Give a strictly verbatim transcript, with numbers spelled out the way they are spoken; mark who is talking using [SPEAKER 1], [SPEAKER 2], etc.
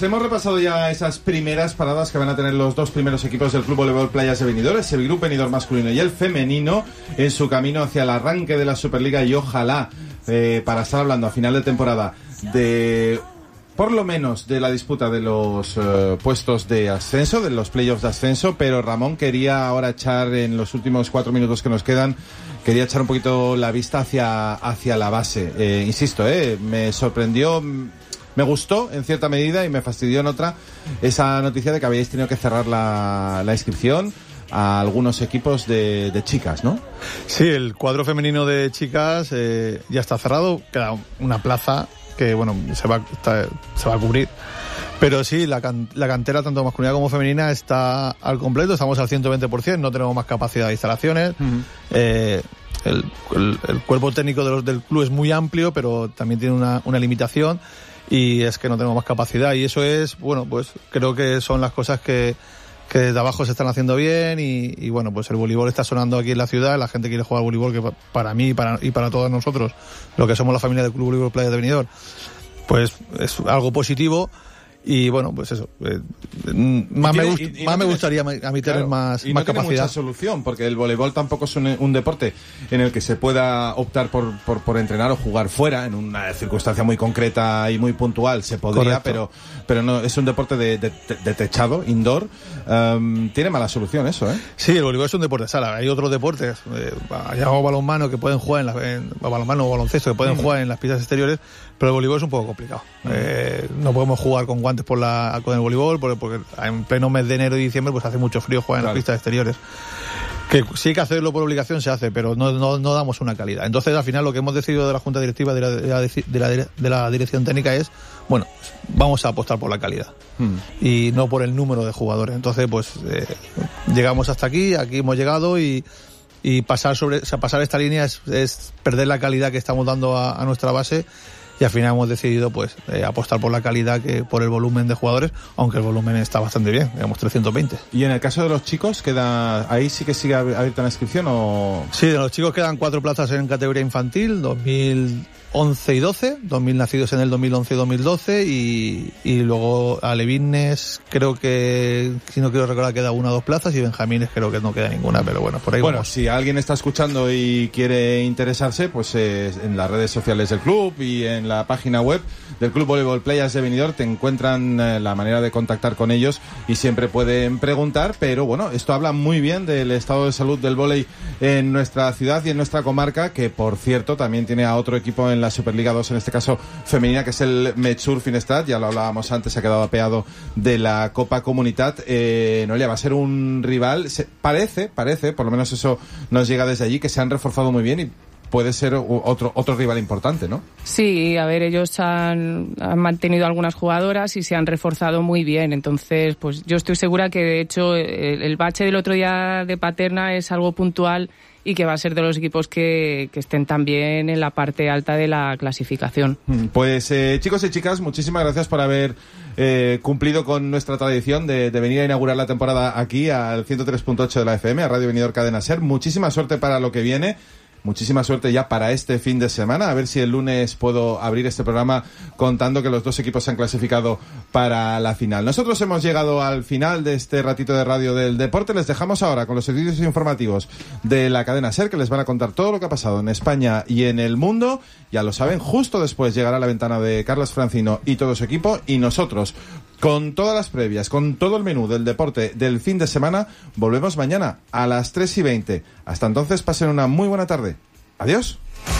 [SPEAKER 1] hemos repasado ya esas primeras paradas que van a tener los dos primeros equipos del Club Voleibol Playas de Benidorm, es el Grupo Benidorm masculino y el femenino, en su camino hacia el arranque de la Superliga, y ojalá, eh, para estar hablando a final de temporada de, por lo menos, de la disputa de los uh, puestos de ascenso, de los playoffs de ascenso. Pero Ramón quería ahora echar, en los últimos cuatro minutos que nos quedan, quería echar un poquito la vista hacia, hacia la base. Eh, insisto, eh, me sorprendió, me gustó en cierta medida y me fastidió en otra esa noticia de que habíais tenido que cerrar la, la inscripción a algunos equipos de, de chicas, ¿no?
[SPEAKER 2] Sí, el cuadro femenino de chicas eh, ya está cerrado, queda una plaza que, bueno, se va, está, se va a cubrir. Pero sí, la, can, la cantera, tanto masculina como femenina, está al completo, estamos al ciento veinte por ciento, no tenemos más capacidad de instalaciones. Uh-huh. Eh, el, el, el cuerpo técnico de los, del club es muy amplio, pero también tiene una, una limitación, y es que no tenemos más capacidad. Y eso es, bueno, pues creo que son las cosas que, que desde abajo se están haciendo bien, y, y bueno, pues el voleibol está sonando aquí en la ciudad, la gente quiere jugar al voleibol, que para mí y para, y para todos nosotros, lo que somos la familia del Club Voleibol Playas de Benidorm, pues es algo positivo. Y bueno, pues eso, eh, más, me, gust, y, y más no me gustaría a mí tener claro, más,
[SPEAKER 1] y
[SPEAKER 2] más
[SPEAKER 1] no tiene
[SPEAKER 2] capacidad.
[SPEAKER 1] Mucha solución, porque el voleibol tampoco es un, un deporte en el que se pueda optar por, por, por entrenar o jugar fuera, en una circunstancia muy concreta y muy puntual se podría, pero pero no es un deporte de, de, de techado, indoor. Um, tiene mala solución eso, ¿eh?
[SPEAKER 2] Sí, el voleibol es un deporte de sala. Hay otros deportes, eh, llamado balonmano, que pueden jugar en, la, en balonmano o baloncesto, que pueden mm. jugar en las pistas exteriores, pero el voleibol es un poco complicado. Mm. Eh, no podemos jugar con guantes por la, con el voleibol, porque, porque en pleno mes de enero y diciembre pues hace mucho frío jugar en claro. las pistas exteriores. Que sí hay que hacerlo por obligación, se hace, pero no, no, no damos una calidad. Entonces, al final, lo que hemos decidido de la Junta Directiva, de la, de la, de la, de la Dirección Técnica es, bueno, vamos a apostar por la calidad hmm. y no por el número de jugadores. Entonces, pues, eh, llegamos hasta aquí, aquí hemos llegado, y, y pasar sobre, o sea, pasar esta línea es, es perder la calidad que estamos dando a, a nuestra base. Y al final hemos decidido pues eh, apostar por la calidad que por el volumen de jugadores, aunque el volumen está bastante bien, digamos trescientos veinte.
[SPEAKER 1] ¿Y en el caso de los chicos, queda ahí sí que sigue abierta la inscripción o...?
[SPEAKER 2] Sí, de los chicos quedan cuatro plazas en categoría infantil, dos mil once y doce, dos mil nacidos en el dos mil once y dos mil doce, y, y luego alevines creo que, si no quiero recordar, queda una o dos plazas, y benjamines creo que no queda ninguna, pero bueno, por ahí
[SPEAKER 1] bueno,
[SPEAKER 2] vamos.
[SPEAKER 1] Si alguien está escuchando y quiere interesarse, pues eh, en las redes sociales del club y en la página web del Club Voleibol Playas de Benidorm te encuentran eh, la manera de contactar con ellos, y siempre pueden preguntar. Pero bueno, esto habla muy bien del estado de salud del vóley en nuestra ciudad y en nuestra comarca, que por cierto también tiene a otro equipo en la Superliga dos, en este caso femenina, que es el Metsur Finestrat. Ya lo hablábamos antes, se ha quedado apeado de la Copa Comunitat. Eh, Noelia, va a ser un rival, se, parece, parece, por lo menos eso nos llega desde allí, que se han reforzado muy bien y puede ser otro otro rival importante, ¿no?
[SPEAKER 3] Sí, a ver, ellos han, han mantenido algunas jugadoras y se han reforzado muy bien. Entonces, pues yo estoy segura que, de hecho, el, el bache del otro día de Paterna es algo puntual y que va a ser de los equipos que, que estén también en la parte alta de la clasificación.
[SPEAKER 1] Pues eh, chicos y chicas, muchísimas gracias por haber eh, cumplido con nuestra tradición de, de venir a inaugurar la temporada aquí al ciento tres punto ocho de la F M, a Radio Benidorm Cadena Ser. Muchísima suerte para lo que viene. Muchísima suerte ya para este fin de semana. A ver si el lunes puedo abrir este programa contando que los dos equipos se han clasificado para la final. Nosotros hemos llegado al final de este ratito de radio del deporte. Les dejamos ahora con los servicios informativos de la cadena SER, que les van a contar todo lo que ha pasado en España y en el mundo. Ya lo saben, justo después llegará la ventana de Carlos Francino y todo su equipo, y nosotros, con todas las previas, con todo el menú del deporte del fin de semana, volvemos mañana a las tres y veinte. Hasta entonces, pasen una muy buena tarde. Adiós.